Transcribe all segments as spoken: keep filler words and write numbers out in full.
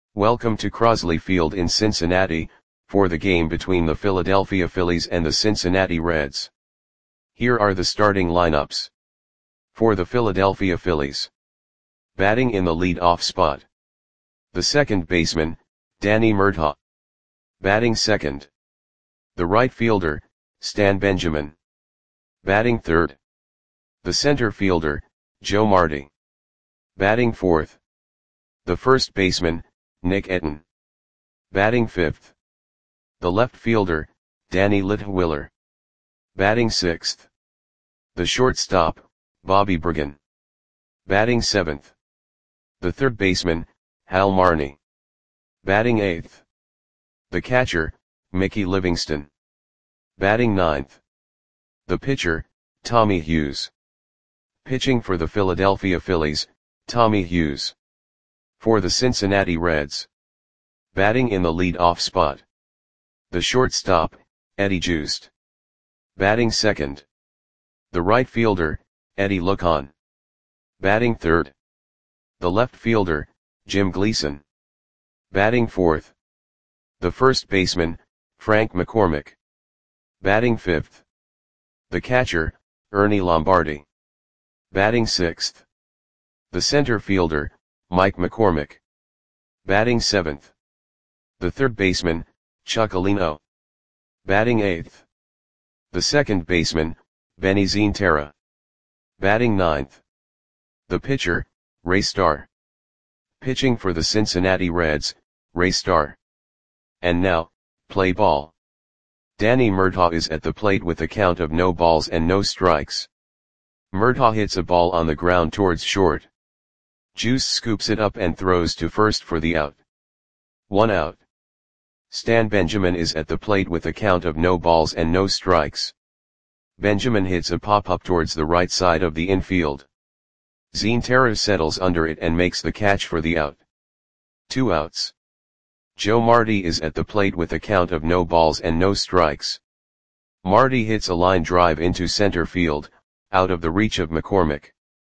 Welcome to Crosley Field in Cincinnati, for the game between the Philadelphia Phillies and the Cincinnati Reds. Here are the starting lineups. For the Philadelphia Phillies. Batting in the lead-off spot. The second baseman, Danny Murtaugh. Batting second. The right fielder, Stan Benjamin. Batting third. The center fielder, Joe Marti. Batting fourth. The first baseman, Nick Etten. Batting fifth. The left fielder, Danny Litwiler. Batting sixth. The shortstop, Bobby Bergen. Batting seventh. The third baseman, Hal Marney. Batting eighth. The catcher, Mickey Livingston. Batting ninth. The pitcher, Tommy Hughes. Pitching for the Philadelphia Phillies, Tommy Hughes. For the Cincinnati Reds. Batting in the lead-off spot. The shortstop, Eddie Joost. Batting second. The right fielder, Eddie Lucon. Batting third. The left fielder, Jim Gleason. Batting fourth. The first baseman, Frank McCormick. Batting fifth. The catcher, Ernie Lombardi. Batting sixth. The center fielder, Mike McCormick. Batting seventh. The third baseman, Chuck Alino. Batting eighth. The second baseman, Benny Zientara. Batting ninth. The pitcher, Ray Starr. Pitching for the Cincinnati Reds, Ray Starr. And now, play ball. Danny Murtaugh is at the plate with a count of no balls and no strikes. Murtaugh hits a ball on the ground towards short. Juice scoops it up and throws to first for the out. One out. Stan Benjamin is at the plate with a count of no balls and no strikes. Benjamin hits a pop-up towards the right side of the infield. Zientara settles under it and makes the catch for the out. Two outs. Joe Marti is at the plate with a count of no balls and no strikes. Marti hits a line drive into center field, out of the reach of McCormick.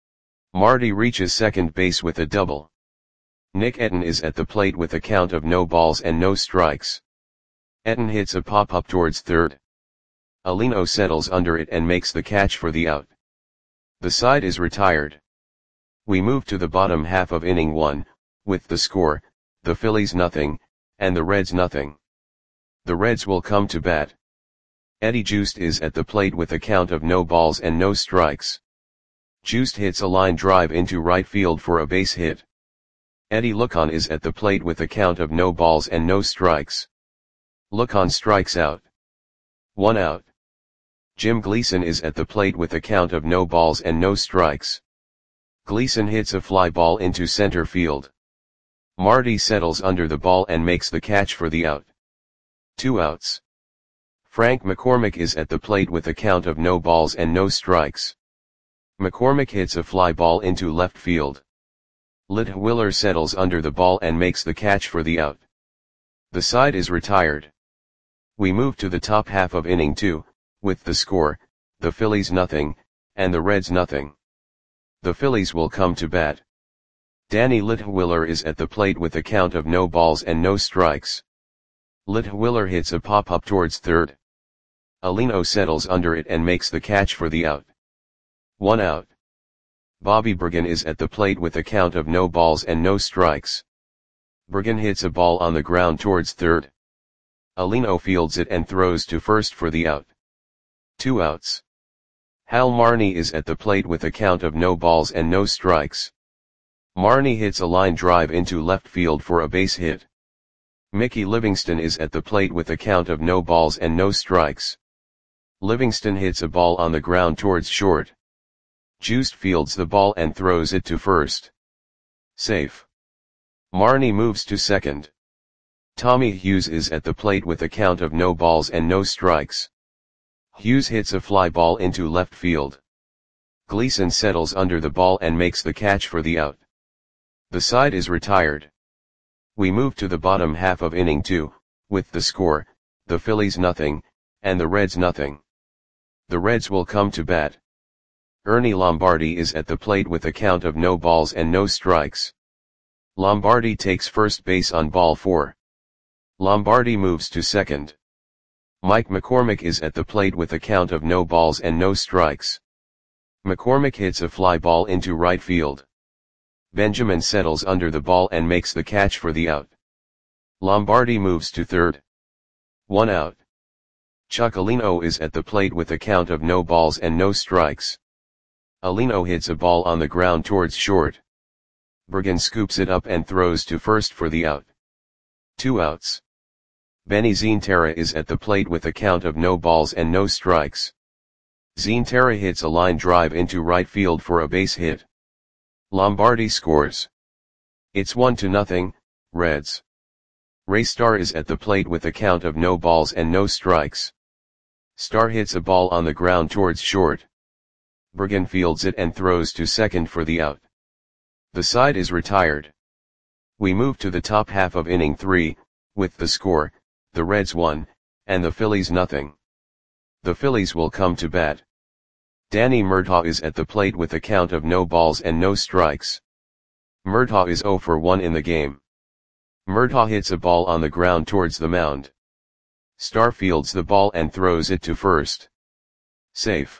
Marti reaches second base with a double. Nick Etten is at the plate with a count of no balls and no strikes. Etten hits a pop-up towards third. Alino settles under it and makes the catch for the out. The side is retired. We move to the bottom half of inning one, with the score, the Phillies nothing, and the Reds nothing. The Reds will come to bat. Eddie Joost is at the plate with a count of no balls and no strikes. Joost hits a line drive into right field for a base hit. Eddie Lucon is at the plate with a count of no balls and no strikes. Lucon strikes out. One out. Jim Gleason is at the plate with a count of no balls and no strikes. Gleason hits a fly ball into center field. Marti settles under the ball and makes the catch for the out. Two outs. Frank McCormick is at the plate with a count of no balls and no strikes. McCormick hits a fly ball into left field. Litwiler settles under the ball and makes the catch for the out. The side is retired. We move to the top half of inning two, with the score, the Phillies nothing, and the Reds nothing. The Phillies will come to bat. Danny Litwiler is at the plate with a count of no balls and no strikes. Litwiler hits a pop-up towards third. Alino settles under it and makes the catch for the out. One out. Bobby Bergen is at the plate with a count of no balls and no strikes. Bergen hits a ball on the ground towards third. Alino fields it and throws to first for the out. Two outs. Hal Marney is at the plate with a count of no balls and no strikes. Marney hits a line drive into left field for a base hit. Mickey Livingston is at the plate with a count of no balls and no strikes. Livingston hits a ball on the ground towards short. Joost fields the ball and throws it to first. Safe. Marney moves to second. Tommy Hughes is at the plate with a count of no balls and no strikes. Hughes hits a fly ball into left field. Gleason settles under the ball and makes the catch for the out. The side is retired. We move to the bottom half of inning two, with the score, the Phillies nothing, and the Reds nothing. The Reds will come to bat. Ernie Lombardi is at the plate with a count of no balls and no strikes. Lombardi takes first base on ball four. Lombardi moves to second. Mike McCormick is at the plate with a count of no balls and no strikes. McCormick hits a fly ball into right field. Benjamin settles under the ball and makes the catch for the out. Lombardi moves to third. One out. Chuck Alino is at the plate with a count of no balls and no strikes. Alino hits a ball on the ground towards short. Bergen scoops it up and throws to first for the out. Two outs. Benny Zientara is at the plate with a count of no balls and no strikes. Zientara hits a line drive into right field for a base hit. Lombardi scores. It's one to nothing, Reds. Ray Starr is at the plate with a count of no balls and no strikes. Starr hits a ball on the ground towards short. Bergen fields it and throws to second for the out. The side is retired. We move to the top half of inning three, with the score, the Reds one, and the Phillies nothing. The Phillies will come to bat. Danny Murtaugh is at the plate with a count of no balls and no strikes. Murtaugh is oh for one in the game. Murtaugh hits a ball on the ground towards the mound. Starr fields the ball and throws it to first. Safe.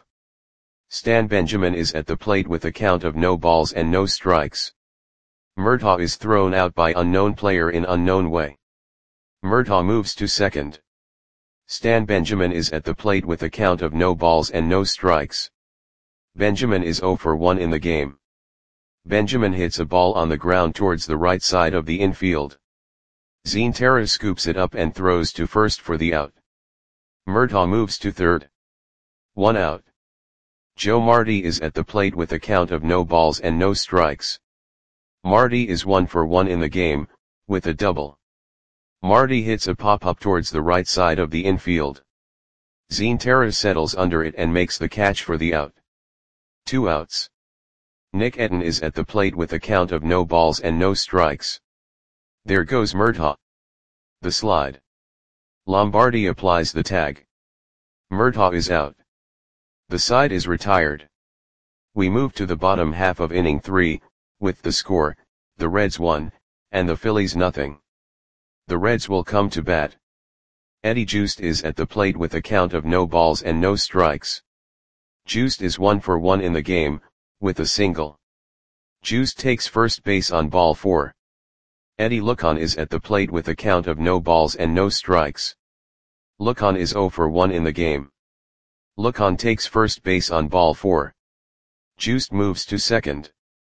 Stan Benjamin is at the plate with a count of no balls and no strikes. Murtaugh is thrown out by unknown player in unknown way. Murtaugh moves to second. Stan Benjamin is at the plate with a count of no balls and no strikes. Benjamin is oh for one in the game. Benjamin hits a ball on the ground towards the right side of the infield. Zientara scoops it up and throws to first for the out. Murtaugh moves to third. One out. Joe Marti is at the plate with a count of no balls and no strikes. Marti is one for one in the game, with a double. Marti hits a pop-up towards the right side of the infield. Zientara settles under it and makes the catch for the out. Two outs. Nick Etten is at the plate with a count of no balls and no strikes. There goes Murtaugh. The slide. Lombardi applies the tag. Murtaugh is out. The side is retired. We move to the bottom half of inning three, with the score, the Reds one, and the Phillies nothing. The Reds will come to bat. Eddie Joost is at the plate with a count of no balls and no strikes. Joost is one for one in the game, with a single. Joost takes first base on ball four. Eddie Lucon is at the plate with a count of no balls and no strikes. Lucon is oh for one in the game. Lucon takes first base on ball four. Joost moves to second.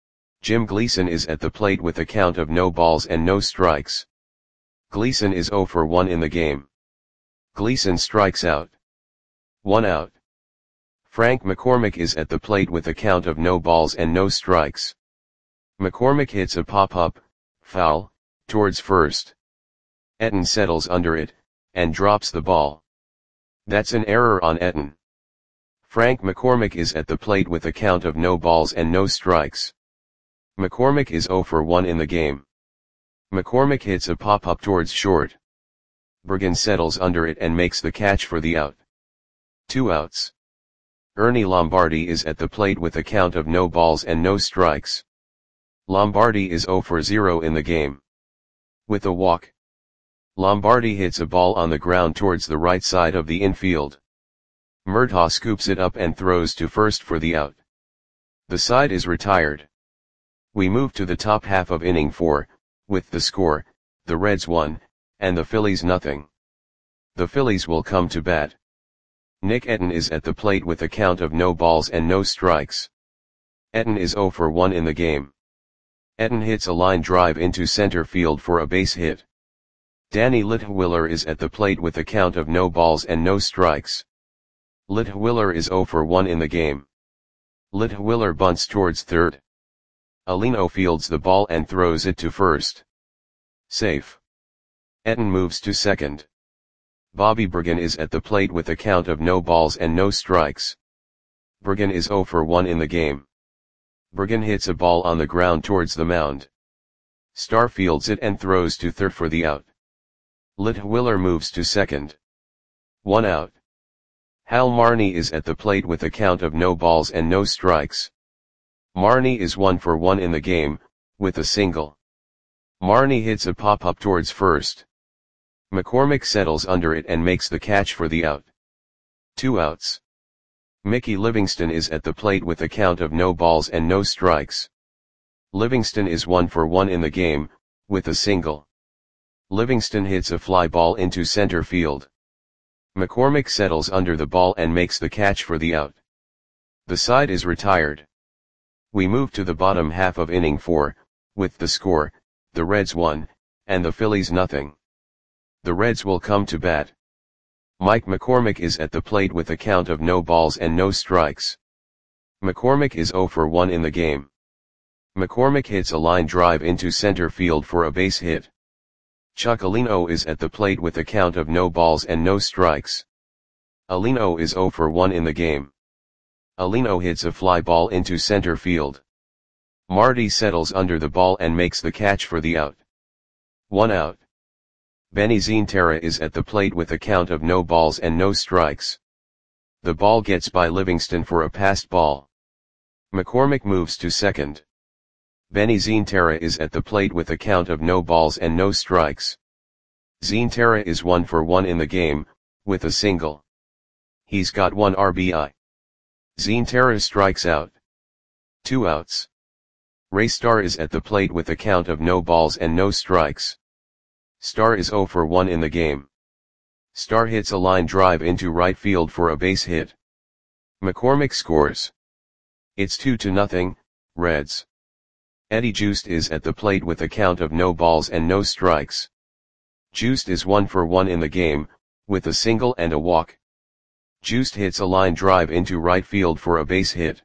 Jim Gleason is at the plate with a count of no balls and no strikes. Gleason is oh for one in the game. Gleason strikes out. One out. Frank McCormick is at the plate with a count of no balls and no strikes. McCormick hits a pop-up, foul, towards first. Etten settles under it, and drops the ball. That's an error on Etten. Frank McCormick is at the plate with a count of no balls and no strikes. McCormick is oh for one in the game. McCormick hits a pop-up towards short. Bergen settles under it and makes the catch for the out. Two outs. Ernie Lombardi is at the plate with a count of no balls and no strikes. Lombardi is oh for zero in the game. With a walk. Lombardi hits a ball on the ground towards the right side of the infield. Murtaugh scoops it up and throws to first for the out. The side is retired. We move to the top half of inning four, with the score, the Reds one, and the Phillies nothing. The Phillies will come to bat. Nick Etten is at the plate with a count of no balls and no strikes. Etten is oh for one in the game. Etten hits a line drive into center field for a base hit. Danny Litwiller is at the plate with a count of no balls and no strikes. Litwiller is oh for one in the game. Litwiller bunts towards third. Alino fields the ball and throws it to first. Safe. Etten moves to second. Bobby Bergen is at the plate with a count of no balls and no strikes. Bergen is oh for one in the game. Bergen hits a ball on the ground towards the mound. Starr fields it and throws to third for the out. Litwiller moves to second. One out. Hal Marney is at the plate with a count of no balls and no strikes. Marney is one for one in the game, with a single. Marnie hits a pop-up towards first. McCormick settles under it and makes the catch for the out. Two outs. Mickey Livingston is at the plate with a count of no balls and no strikes. Livingston is one for one in the game, with a single. Livingston hits a fly ball into center field. McCormick settles under the ball and makes the catch for the out. The side is retired. We move to the bottom half of inning four, with the score, the Reds one, and the Phillies nothing. The Reds will come to bat. Mike McCormick is at the plate with a count of no balls and no strikes. McCormick is zero for one in the game. McCormick hits a line drive into center field for a base hit. Chuck Alino is at the plate with a count of no balls and no strikes. Alino is zero for one in the game. Alino hits a fly ball into center field. Marty settles under the ball and makes the catch for the out. One out. Benny Zinterra is at the plate with a count of no balls and no strikes. The ball gets by Livingston for a passed ball. McCormick moves to second. Benny Zinterra is at the plate with a count of no balls and no strikes. Zinterra is one for one in the game, with a single. He's got one R B I. Zinterra strikes out. Two outs. Ray Starr is at the plate with a count of no balls and no strikes. Starr is zero for one in the game. Starr hits a line drive into right field for a base hit. McCormick scores. It's two to nothing, Reds. Eddie Joost is at the plate with a count of no balls and no strikes. Joost is one for one in the game, with a single and a walk. Joost hits a line drive into right field for a base hit.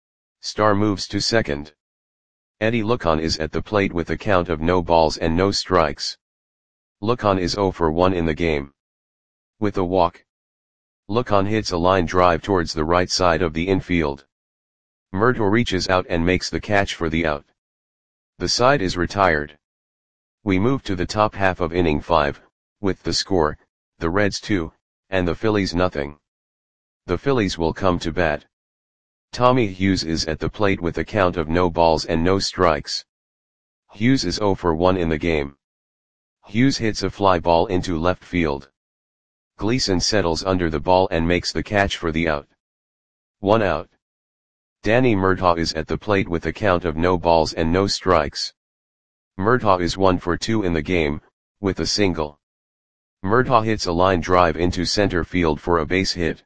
Starr moves to second. Eddie Lucon is at the plate with a count of no balls and no strikes. Lucon is zero for one in the game. With a walk. Lucon hits a line drive towards the right side of the infield. Murtaugh reaches out and makes the catch for the out. The side is retired. We move to the top half of inning five, with the score, the Reds two, and the Phillies nothing. The Phillies will come to bat. Tommy Hughes is at the plate with a count of no balls and no strikes. Hughes is zero for one in the game. Hughes hits a fly ball into left field. Gleason settles under the ball and makes the catch for the out. One out. Danny Murtaugh is at the plate with a count of no balls and no strikes. Murtaugh is one for two in the game, with a single. Murtaugh hits a line drive into center field for a base hit.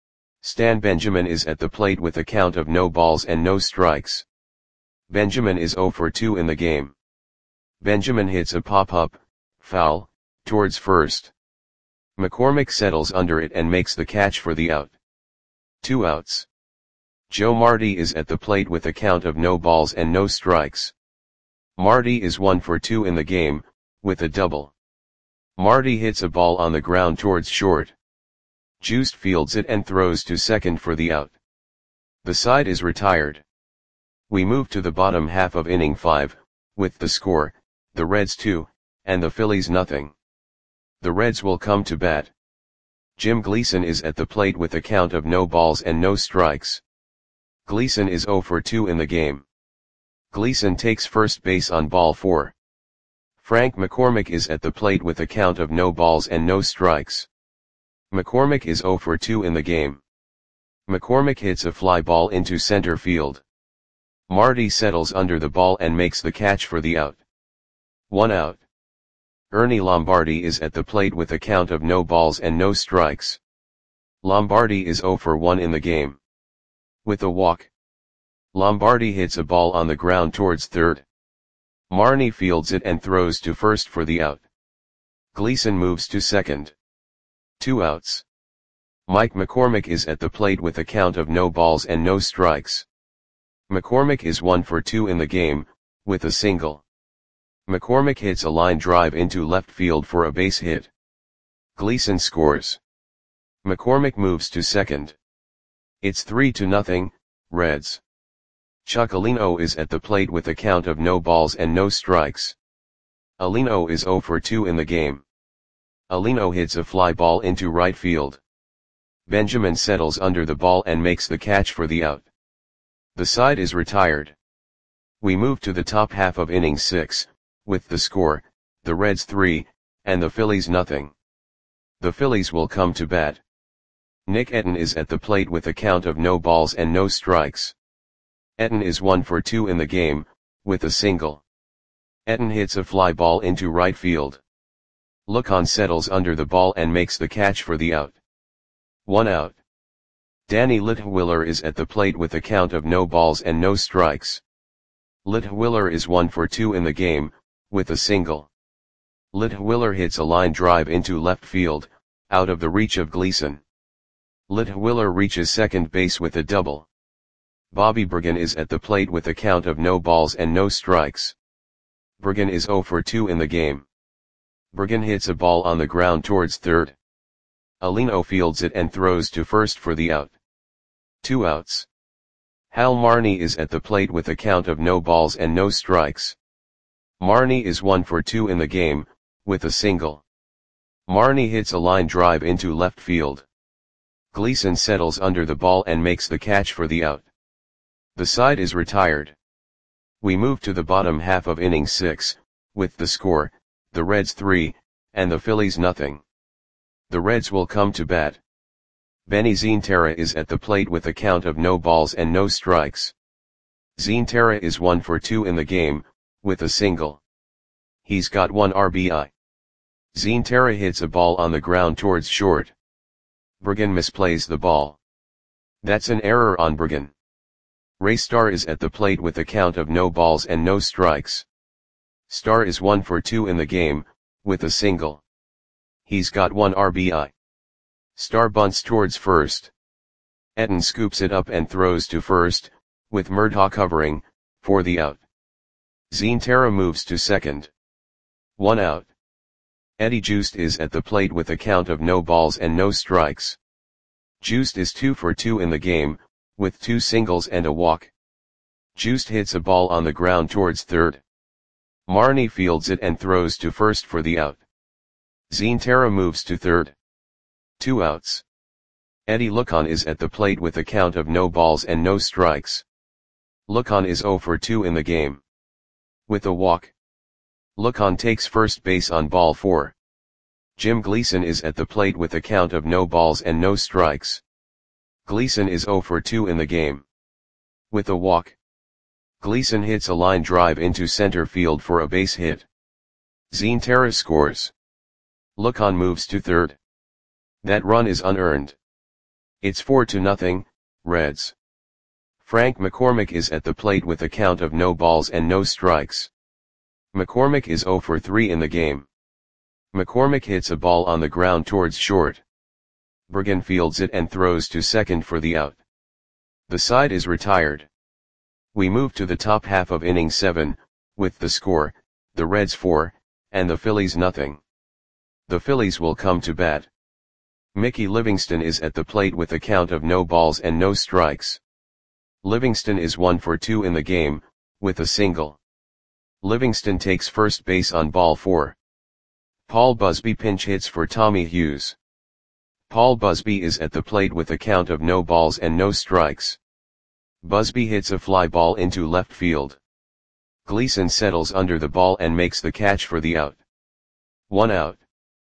Stan Benjamin is at the plate with a count of no balls and no strikes. Benjamin is zero for two in the game. Benjamin hits a pop-up, foul, towards first. McCormick settles under it and makes the catch for the out. Two outs. Joe Marty is at the plate with a count of no balls and no strikes. Marty is one for two in the game, with a double. Marty hits a ball on the ground towards short. Joost fields it and throws to second for the out. The side is retired. We move to the bottom half of inning five, with the score, the Reds two, and the Phillies nothing. The Reds will come to bat. Jim Gleason is at the plate with a count of no balls and no strikes. Gleason is zero for two in the game. Gleason takes first base on ball four. Frank McCormick is at the plate with a count of no balls and no strikes. McCormick is zero for two in the game. McCormick hits a fly ball into center field. Marty settles under the ball and makes the catch for the out. One out. Ernie Lombardi is at the plate with a count of no balls and no strikes. Lombardi is zero for one in the game. With a walk. Lombardi hits a ball on the ground towards third. Marnie fields it and throws to first for the out. Gleason moves to second. Two outs. Mike McCormick is at the plate with a count of no balls and no strikes. McCormick is one for two in the game, with a single. McCormick hits a line drive into left field for a base hit. Gleason scores. McCormick moves to second. It's three to nothing, Reds. Chuck Alino is at the plate with a count of no balls and no strikes. Alino is zero for two in the game. Alino hits a fly ball into right field. Benjamin settles under the ball and makes the catch for the out. The side is retired. We move to the top half of inning six, with the score, the Reds three, and the Phillies nothing. The Phillies will come to bat. Nick Etten is at the plate with a count of no balls and no strikes. Etten is one for two in the game, with a single. Etten hits a fly ball into right field. Lucan settles under the ball and makes the catch for the out. One out. Danny Litwiller is at the plate with a count of no balls and no strikes. Litwiller is one for two in the game, with a single. Litwiller hits a line drive into left field, out of the reach of Gleason. Litwiller reaches second base with a double. Bobby Bergen is at the plate with a count of no balls and no strikes. Bergen is zero for two in the game. Bergen hits a ball on the ground towards third. Alino fields it and throws to first for the out. Two outs. Hal Marney is at the plate with a count of no balls and no strikes. Marney is one for two in the game, with a single. Marney hits a line drive into left field. Gleason settles under the ball and makes the catch for the out. The side is retired. We move to the bottom half of inning six, with the score, the Reds three, and the Phillies nothing. The Reds will come to bat. Benny Zientara is at the plate with a count of no balls and no strikes. Zientara is one for two in the game, with a single. He's got one R B I. Zientara hits a ball on the ground towards short. Bergen misplays the ball. That's an error on Bergen. Ray Starr is at the plate with a count of no balls and no strikes. Starr is one for two in the game, with a single. He's got one R B I. Starr bunts towards first. Etten scoops it up and throws to first, with Murtaugh covering, for the out. Zientara moves to second. One out. Eddie Joost is at the plate with a count of no balls and no strikes. Joost is two for two in the game, with two singles and a walk. Joost hits a ball on the ground towards third. Marney fields it and throws to first for the out. Zientara moves to third. Two outs. Eddie Lucan is at the plate with a count of no balls and no strikes. Lucan is zero for two in the game. With a walk. Lucan takes first base on ball four. Jim Gleason is at the plate with a count of no balls and no strikes. Gleason is zero for two in the game. With a walk. Gleason hits a line drive into center field for a base hit. Zientara scores. Lucan moves to third. That run is unearned. It's four to nothing, Reds. Frank McCormick is at the plate with a count of no balls and no strikes. McCormick is zero for three in the game. McCormick hits a ball on the ground towards short. Bergen fields it and throws to second for the out. The side is retired. We move to the top half of inning seven, with the score, the Reds four, and the Phillies nothing. The Phillies will come to bat. Mickey Livingston is at the plate with a count of no balls and no strikes. Livingston is one for two in the game, with a single. Livingston takes first base on ball four. Paul Busby pinch hits for Tommy Hughes. Paul Busby is at the plate with a count of no balls and no strikes. Busby hits a fly ball into left field. Gleason settles under the ball and makes the catch for the out. One out.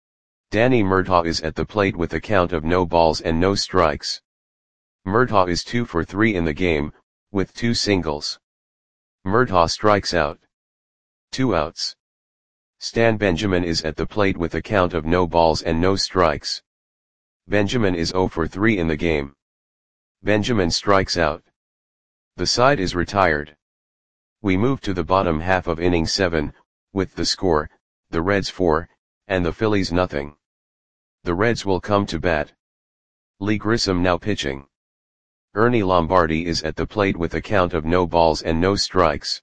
Danny Murtaugh is at the plate with a count of no balls and no strikes. Murtaugh is two for three in the game, with two singles. Murtaugh strikes out. Two outs. Stan Benjamin is at the plate with a count of no balls and no strikes. Benjamin is zero for three in the game. Benjamin strikes out. The side is retired. We move to the bottom half of inning seven, with the score, the Reds four, and the Phillies nothing. The Reds will come to bat. Lee Grissom now pitching. Ernie Lombardi is at the plate with a count of no balls and no strikes.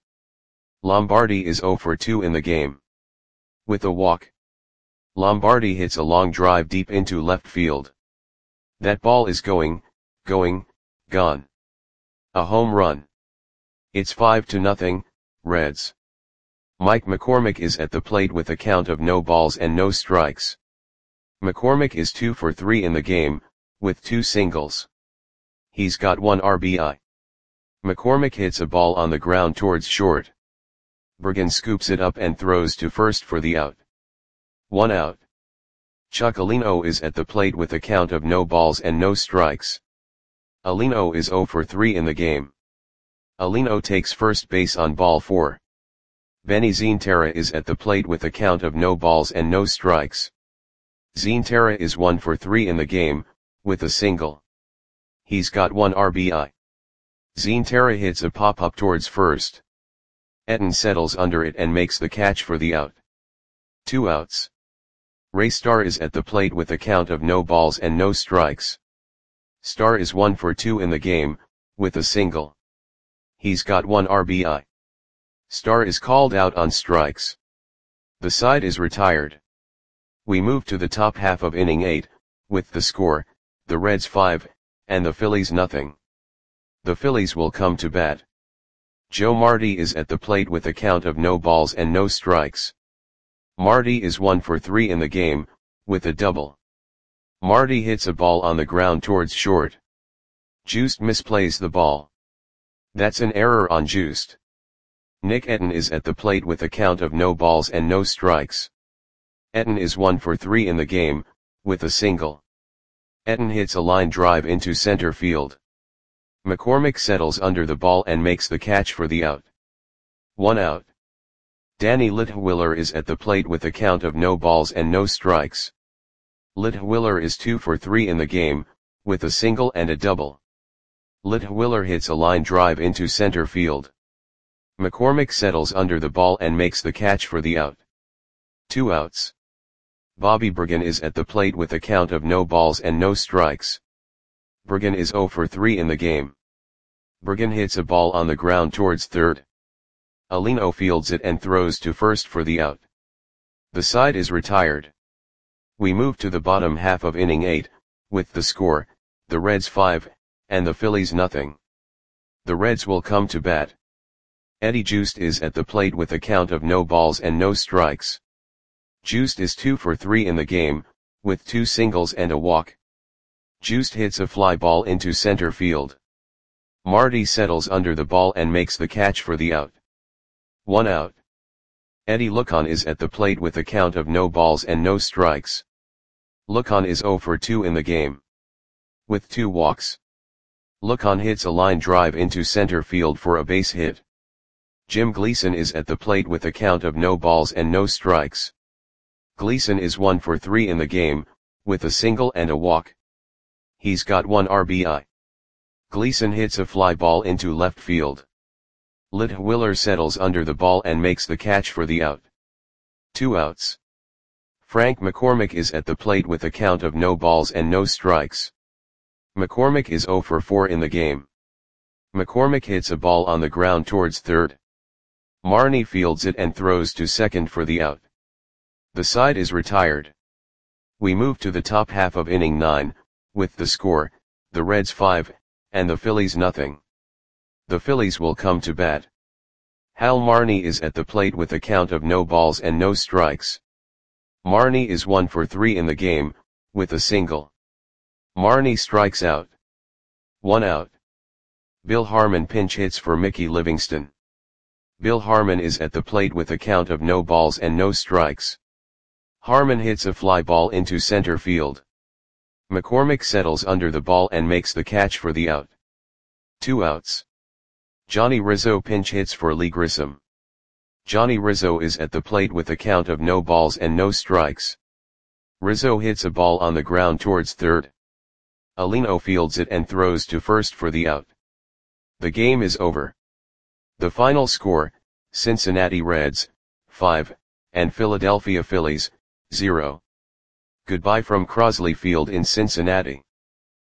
Lombardi is zero for two in the game. With a walk. Lombardi hits a long drive deep into left field. That ball is going, going, gone. A home run. It's five to nothing, Reds. Mike McCormick is at the plate with a count of no balls and no strikes. McCormick is two for three in the game, with two singles. He's got one R B I. McCormick hits a ball on the ground towards short. Bergen scoops it up and throws to first for the out. One out. Chuck Alino is at the plate with a count of no balls and no strikes. Alino is zero for three in the game. Alino takes first base on ball four. Benny Zientara is at the plate with a count of no balls and no strikes. Zientara is one for three in the game, with a single. He's got one R B I. Zientara hits a pop-up towards first. Etten settles under it and makes the catch for the out. Two outs. Ray Starr is at the plate with a count of no balls and no strikes. Starr is one for two in the game, with a single. He's got one R B I. Starr is called out on strikes. The side is retired. We move to the top half of inning eight, with the score, the Reds five, and the Phillies nothing. The Phillies will come to bat. Joe Marti is at the plate with a count of no balls and no strikes. Marti is one for three in the game, with a double. Marti hits a ball on the ground towards short. Joost misplays the ball. That's an error on Joost. Nick Etten is at the plate with a count of no balls and no strikes. Etten is one for three in the game, with a single. Etten hits a line drive into center field. McCormick settles under the ball and makes the catch for the out. One out. Danny Litwiller is at the plate with a count of no balls and no strikes. Litwiller is two for three in the game, with a single and a double. Litwiller hits a line drive into center field. McCormick settles under the ball and makes the catch for the out. Two outs. Bobby Bergen is at the plate with a count of no balls and no strikes. Bergen is zero for three in the game. Bergen hits a ball on the ground towards third. Alino fields it and throws to first for the out. The side is retired. We move to the bottom half of inning eight, with the score, the Reds five, and the Phillies nothing. The Reds will come to bat. Eddie Joost is at the plate with a count of no balls and no strikes. Joost is two for three in the game, with two singles and a walk. Joost hits a fly ball into center field. Marti settles under the ball and makes the catch for the out. One out. Eddie Lucon is at the plate with a count of no balls and no strikes. Lucon is zero for two in the game. With two walks. Lucon hits a line drive into center field for a base hit. Jim Gleason is at the plate with a count of no balls and no strikes. Gleason is one for three in the game, with a single and a walk. He's got one R B I. Gleason hits a fly ball into left field. Litwiller settles under the ball and makes the catch for the out. Two outs. Frank McCormick is at the plate with a count of no balls and no strikes. McCormick is zero for four in the game. McCormick hits a ball on the ground towards third. Marnie fields it and throws to second for the out. The side is retired. We move to the top half of inning nine, with the score, the Reds five, and the Phillies nothing. The Phillies will come to bat. Hal Marnie is at the plate with a count of no balls and no strikes. Marnie is one for three in the game, with a single. Marnie strikes out. One out. Bill Harmon pinch hits for Mickey Livingston. Bill Harmon is at the plate with a count of no balls and no strikes. Harmon hits a fly ball into center field. McCormick settles under the ball and makes the catch for the out. Two outs. Johnny Rizzo pinch hits for Lee Grissom. Johnny Rizzo is at the plate with a count of no balls and no strikes. Rizzo hits a ball on the ground towards third. Alino fields it and throws to first for the out. The game is over. The final score, Cincinnati Reds, five, and Philadelphia Phillies, zero. Goodbye from Crosley Field in Cincinnati.